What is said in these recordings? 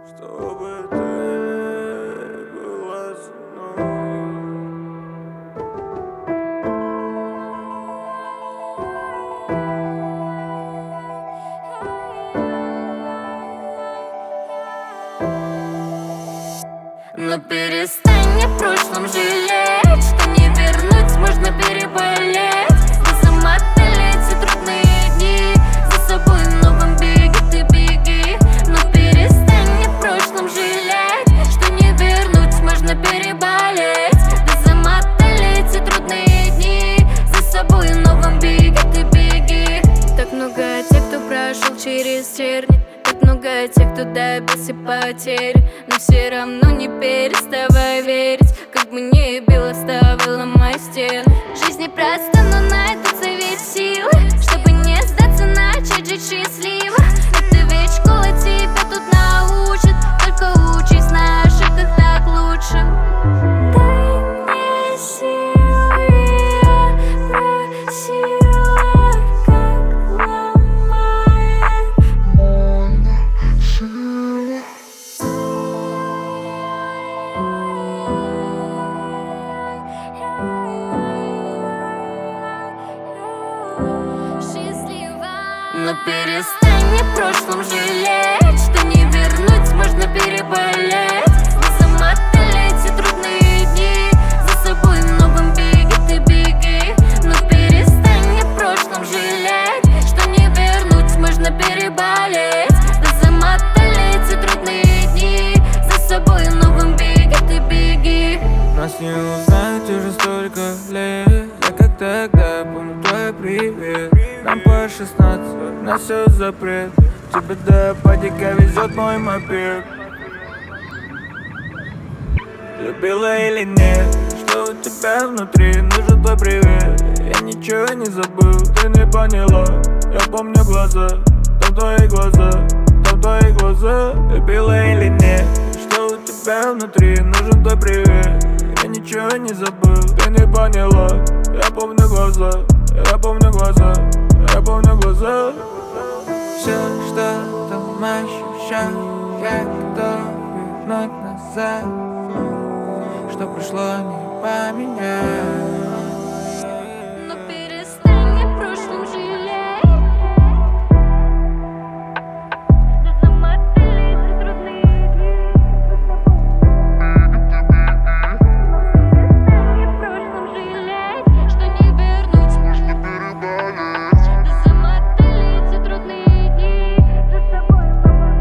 Чтобы ты была со мной. Но перестань о прошлом жалеть, что не вернуть можно переболеть. Ты замотали эти трудные дни, за собой новым беги, ты беги. Но перестань о прошлом жалеть, что не вернуть можно переболеть. Ты замотали эти трудные дни, за собой новым беги, ты беги. Так много тех, кто прошел через терник, так много тех, кто добился потери, но все равно не переставай верить. Как бы не било, ставила мои стены. Жизнь непроста, но найдутся ведь силы, чтобы не сдаться, начать жить счастливо. Эта ведь школа тебя тут научит, только учись на ошибках, так лучше. Дай мне силы, я просила, как ломает моношины. Но перестань о прошлом жалеть, что не вернуть можно переболеть. Мы замотали эти трудные дни, за собой новым беги, ты беги. Но перестань о прошлом жалеть, что не вернуть можно переболеть. Да замотали эти трудные дни, за собой новым беги, ты беги. Нас не узнают уже столько лет. Я как тогда помню твой привет. Нам по 16, на все запрет. Тебе до падика везет мой мопед. Любила или нет, что у тебя внутри, нужен твой привет. Я ничего не забыл, ты не поняла. Я помню глаза, там твои глаза, там твои глаза. Любила или нет, что у тебя внутри, нужен твой привет. Я ничего не забыл, ты не поняла. Я помню глаза, я помню глаза, я помню глаза. Все, что там ощущаю, я готов вернуть назад. Что прошло, не поменять. Но перестань о прошлом жалеть. Да замотали эти трудные дни, за собой. Но перестань о прошлом жалеть, что не вернуть можно переболеть. Да замотали эти трудные дни, за собой.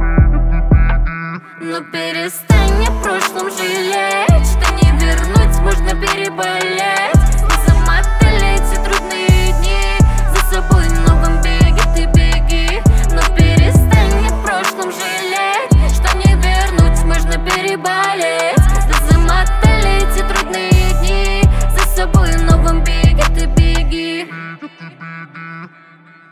Но перестань о прошлом жалеть, что не вернуть можно переболеть. Мы замотали эти трудные дни, за собой новым беги, ты беги. Но перестань о прошлом жалеть, что не вернуть можно переболеть. Да замотали эти трудные дни, за собой новым беги, ты беги.